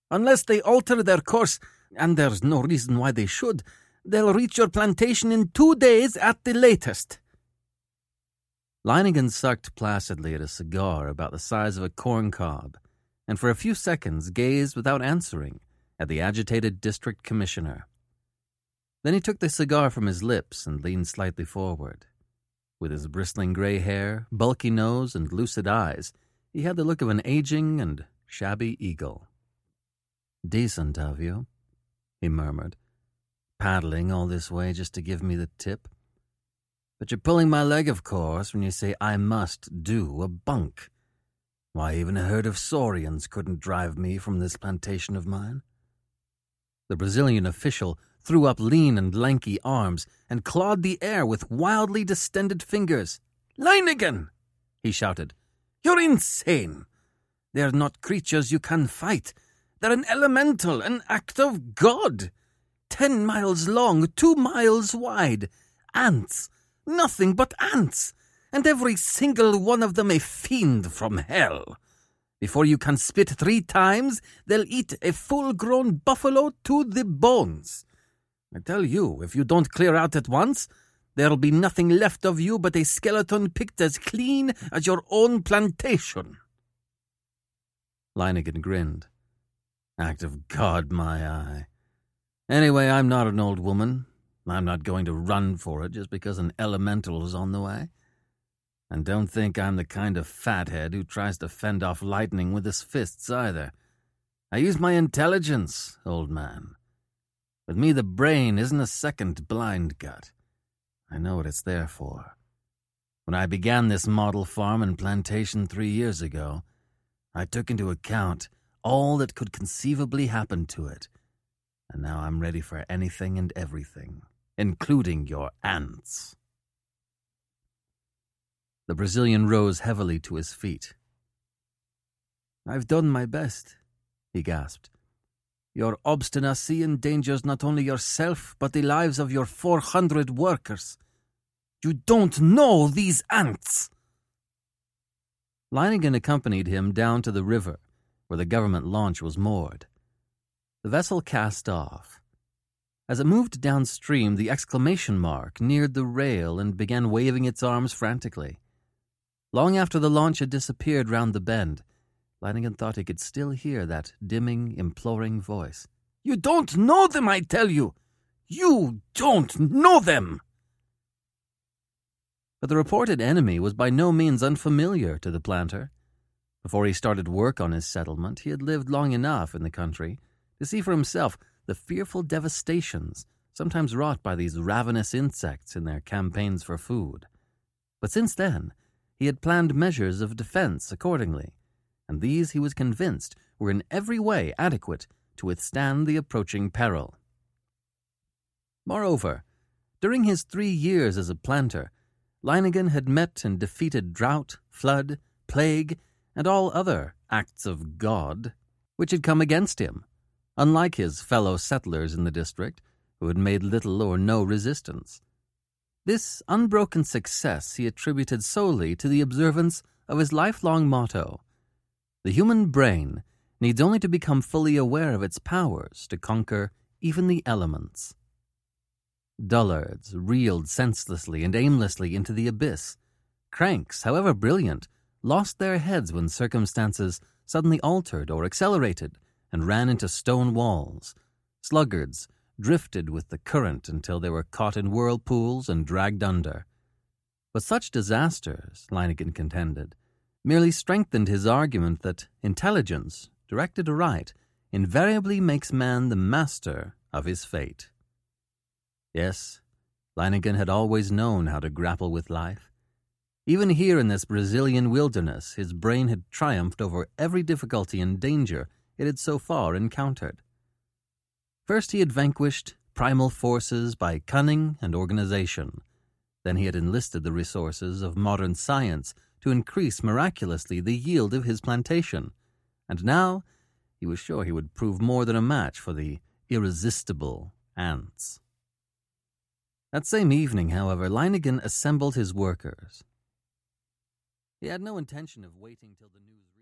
Unless they alter their course, and there's no reason why they should, they'll reach your plantation in 2 days at the latest." Leiningen sucked placidly at a cigar about the size of a corn cob, and for a few seconds gazed without answering at the agitated district commissioner. Then he took the cigar from his lips and leaned slightly forward. With his bristling gray hair, bulky nose, and lucid eyes, he had the look of an aging and shabby eagle. "Decent of you," he murmured, "paddling all this way just to give me the tip. But you're pulling my leg, of course, when you say I must do a bunk. Why, even a herd of saurians couldn't drive me from this plantation of mine." The Brazilian official threw up lean and lanky arms and clawed the air with wildly distended fingers. "Leiningen!" he shouted. "You're insane! They're not creatures you can fight. They're an elemental, an act of God. 10 miles long, 2 miles wide. Ants. Nothing but ants. And every single one of them a fiend from hell. Before you can spit 3 times, they'll eat a full-grown buffalo to the bones. I tell you, if you don't clear out at once, there'll be nothing left of you but a skeleton picked as clean as your own plantation." Leiningen grinned. "Act of God, my eye. Anyway, I'm not an old woman. I'm not going to run for it just because an elemental is on the way. And don't think I'm the kind of fathead who tries to fend off lightning with his fists either. I use my intelligence, old man. With me, the brain isn't a second blind gut. I know what it's there for. When I began this model farm and plantation 3 years ago, I took into account all that could conceivably happen to it. And now I'm ready for anything and everything, including your ants." The Brazilian rose heavily to his feet. "I've done my best," he gasped. "Your obstinacy endangers not only yourself, but the lives of your 400 workers. You don't know these ants!" Leiningen accompanied him down to the river, where the government launch was moored. The vessel cast off. As it moved downstream, the exclamation mark neared the rail and began waving its arms frantically. Long after the launch had disappeared round the bend, Leiningen thought he could still hear that dimming, imploring voice. "You don't know them, I tell you! You don't know them!" But the reported enemy was by no means unfamiliar to the planter. Before he started work on his settlement, he had lived long enough in the country to see for himself the fearful devastations sometimes wrought by these ravenous insects in their campaigns for food. But since then, he had planned measures of defense accordingly, and these he was convinced were in every way adequate to withstand the approaching peril. Moreover, during his 3 years as a planter, Leiningen had met and defeated drought, flood, plague, and all other acts of God which had come against him, unlike his fellow settlers in the district, who had made little or no resistance. This unbroken success he attributed solely to the observance of his lifelong motto: the human brain needs only to become fully aware of its powers to conquer even the elements. Dullards reeled senselessly and aimlessly into the abyss. Cranks, however brilliant, lost their heads when circumstances suddenly altered or accelerated and ran into stone walls. Sluggards drifted with the current until they were caught in whirlpools and dragged under. But such disasters, Leiningen contended, merely strengthened his argument that intelligence, directed aright, invariably makes man the master of his fate. Yes, Leiningen had always known how to grapple with life. Even here in this Brazilian wilderness, his brain had triumphed over every difficulty and danger it had so far encountered. First he had vanquished primal forces by cunning and organization. Then he had enlisted the resources of modern science to increase miraculously the yield of his plantation. And now he was sure he would prove more than a match for the irresistible ants. That same evening, however, Leiningen assembled his workers. He had no intention of waiting till the news